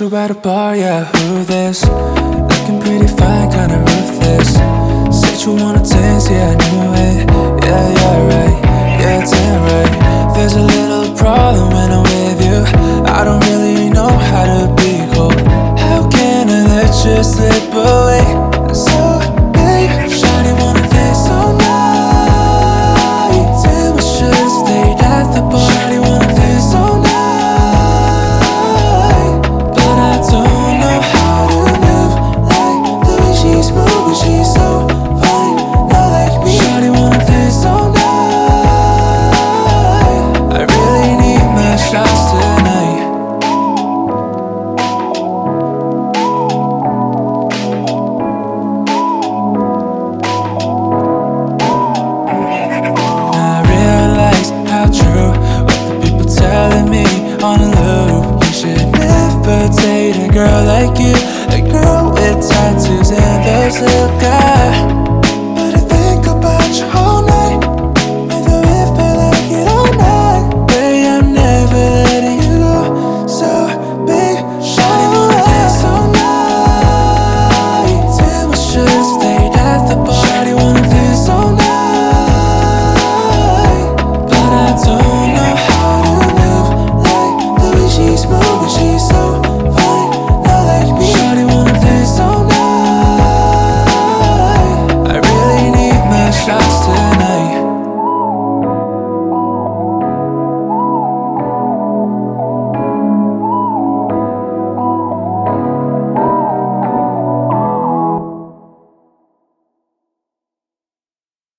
Social at a bar, yeah, who this? Looking pretty fine, kinda ruthless. Said you wanna dance, yeah, I knew it. Yeah, yeah, right, yeah, damn right. There's a little problem when I'm with you. I don't really know how to be cool. How can I let you slip away? So, hey, shawty wanna dance all night. Damn, I should've stayed at the bar. Shawty wanna dance all night, but I don't know how to move like the way she's moving. She's so fine, not like me. Shawty wanna dance all night. I really need my shots tonight. I realize how true what the people telling me on a loop. You should never date a girl like you, a girl with tattoos and those little guys.